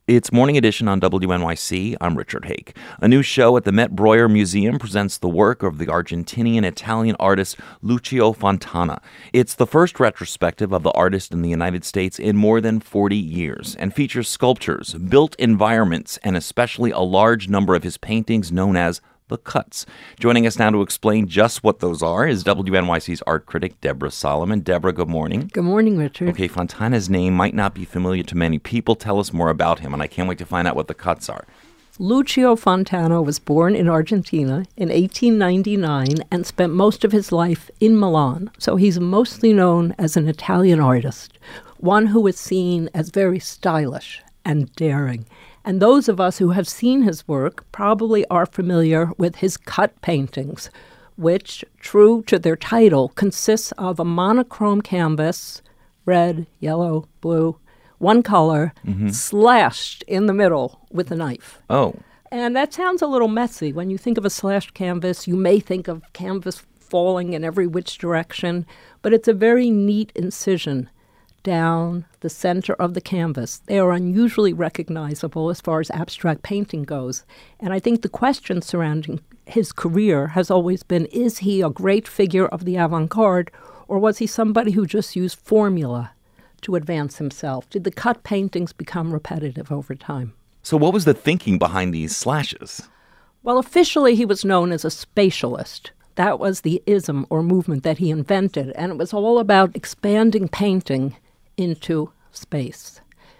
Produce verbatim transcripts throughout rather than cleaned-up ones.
It's Morning Edition on W N Y C. I'm Richard Hake. A new show at the Met Breuer Museum presents the work of the Argentinian-Italian artist Lucio Fontana. It's the first retrospective of the artist in the United States in more than forty years and features sculptures, built environments, and especially a large number of his paintings known as the cuts. Joining us now to explain just what those are is W N Y C's art critic, Deborah Solomon. Deborah, good morning. Good morning, Richard. Okay, Fontana's name might not be familiar to many people. Tell us more about him, and I can't wait to find out what the cuts are. Lucio Fontana was born in Argentina in eighteen ninety-nine and spent most of his life in Milan. So he's mostly known as an Italian artist, one who is seen as very stylish and daring. And those of us who have seen his work probably are familiar with his cut paintings, which, true to their title, consists of a monochrome canvas, red, yellow, blue, one color, mm-hmm. slashed in the middle with a knife. Oh. And that sounds a little messy. When you think of a slashed canvas, you may think of canvas falling in every which direction, but it's a very neat incision down the center of the canvas. They are unusually recognizable as far as abstract painting goes. And I think the question surrounding his career has always been, is he a great figure of the avant-garde, or was he somebody who just used formula to advance himself? Did the cut paintings become repetitive over time? So what was the thinking behind these slashes? Well, officially he was known as a spatialist. That was the ism or movement that he invented, and it was all about expanding painting into space.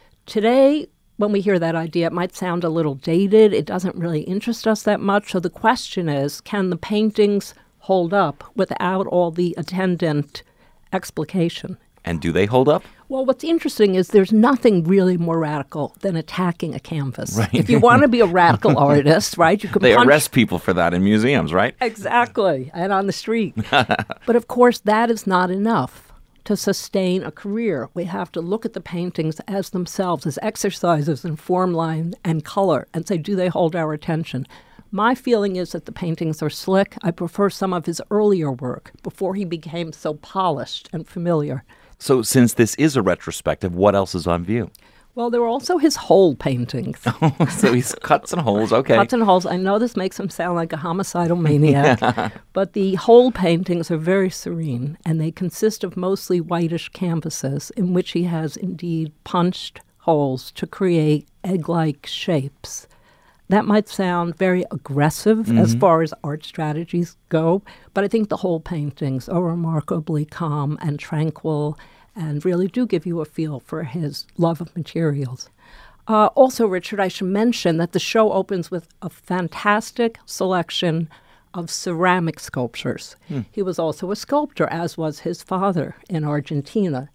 Today, when we hear that idea, it might sound a little dated. It doesn't really interest us that much. So the question is, can the paintings hold up without all the attendant explication? And do they hold up? Well, what's interesting is there's nothing really more radical than attacking a canvas. Right. If you want to be a radical artist, right, you can They punch... arrest people for that in museums, right? Exactly, and on the street. But of course, that is not enough to sustain a career. We have to look at the paintings as themselves, as exercises in form, line, and color, and say, do they hold our attention? My feeling is that the paintings are slick. I prefer some of his earlier work before he became so polished and familiar. So since this is a retrospective, what else is on view? Well, there were also his hole paintings. So he's cuts and holes, okay. Cuts and holes. I know this makes him sound like a homicidal maniac, but the hole paintings are very serene, and they consist of mostly whitish canvases in which he has indeed punched holes to create egg-like shapes. That might sound very aggressive mm-hmm. as far as art strategies go, but I think the hole paintings are remarkably calm and tranquil and really do give you a feel for his love of materials. Uh, also, Richard, I should mention that the show opens with a fantastic selection of ceramic sculptures. Hmm. He was also a sculptor, as was his father in Argentina.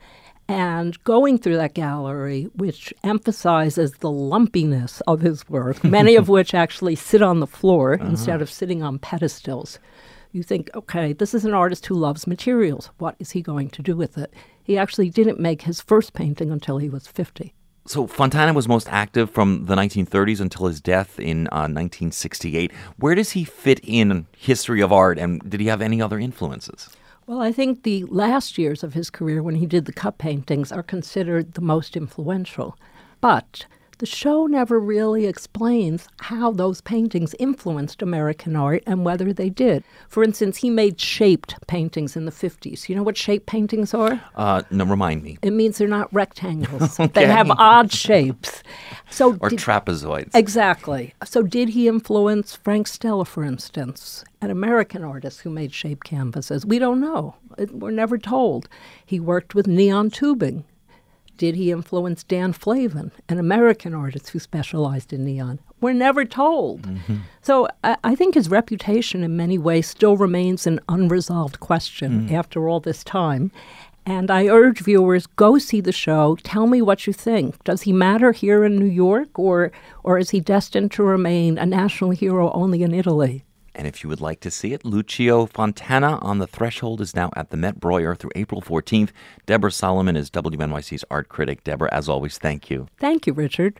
And going through that gallery, which emphasizes the lumpiness of his work, many of which actually sit on the floor uh-huh. instead of sitting on pedestals, you think, okay, this is an artist who loves materials. What is he going to do with it? He actually didn't make his first painting until he was fifty. So Fontana was most active from the nineteen thirties until his death in uh, nineteen sixty-eight. Where does he fit in history of art, and did he have any other influences? Well, I think the last years of his career when he did the cut paintings are considered the most influential. But the show never really explains how those paintings influenced American art and whether they did. For instance, he made shaped paintings in the fifties. You know what shaped paintings are? Uh, no, remind me. It means they're not rectangles. Okay. They have odd shapes. So or did, trapezoids. Exactly. So did he influence Frank Stella, for instance, an American artist who made shaped canvases? We don't know. It, we're never told. He worked with neon tubing. Did he influence Dan Flavin, an American artist who specialized in neon? We're never told. Mm-hmm. So I, I think his reputation in many ways still remains an unresolved question mm. after all this time. And I urge viewers, go see the show. Tell me what you think. Does he matter here in New York, or or is he destined to remain a national hero only in Italy? And if you would like to see it, Lucio Fontana on the Threshold is now at the Met Breuer through April fourteenth. Deborah Solomon is W N Y C's art critic. Deborah, as always, thank you. Thank you, Richard.